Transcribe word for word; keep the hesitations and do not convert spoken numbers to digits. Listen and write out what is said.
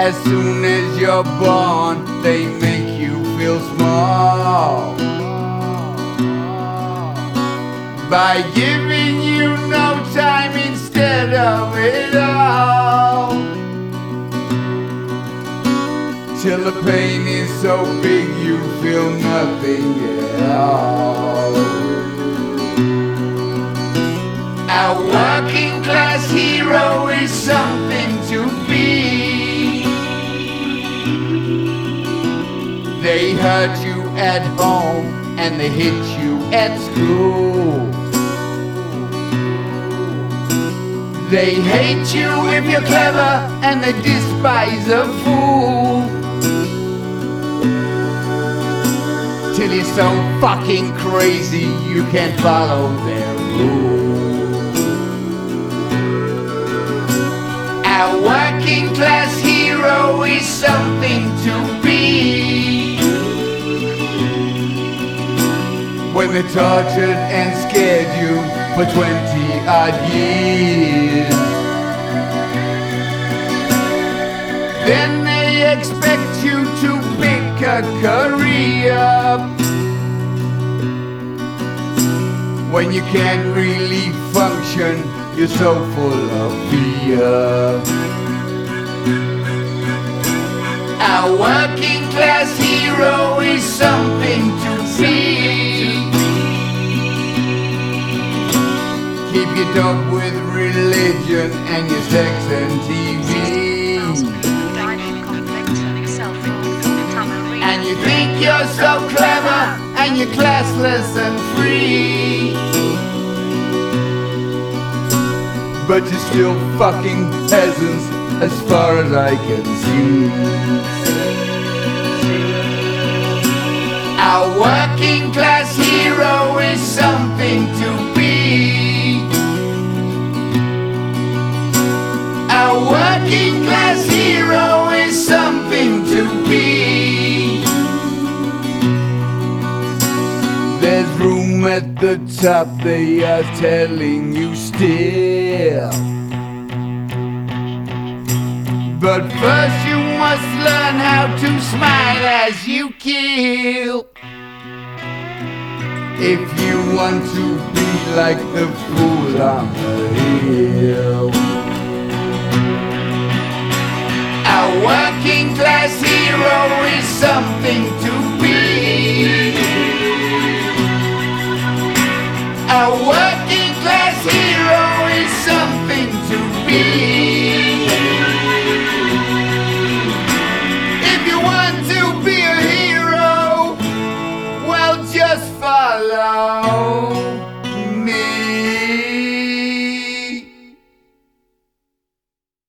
As soon as you're born, they make you feel small by giving you no time instead of it all, till the pain is so big you feel nothing at all. A working class hero is something to be. They hurt you at home and they hit you at school. They hate you if you're clever and they despise a fool, till you're so fucking crazy you can't follow their rules. A working class hero is something to be. When they tortured and scared you for twenty odd years, then they expect you to pick a career when you can't really function, you're so full of fear. A working class hero is something to be. Keep your dog with religion and your sex and T V, and you think you're so clever and you're classless and free, but you're still fucking peasants as far as I can see. A working class hero is something to be. A working class hero is something to be. There's room at the top, they are telling you still, but first you must learn how to smile as you kill, if you want to be like the fool on the hill. A working class hero is something to be. A working class hero is something to be. If you want to be a hero, well, just follow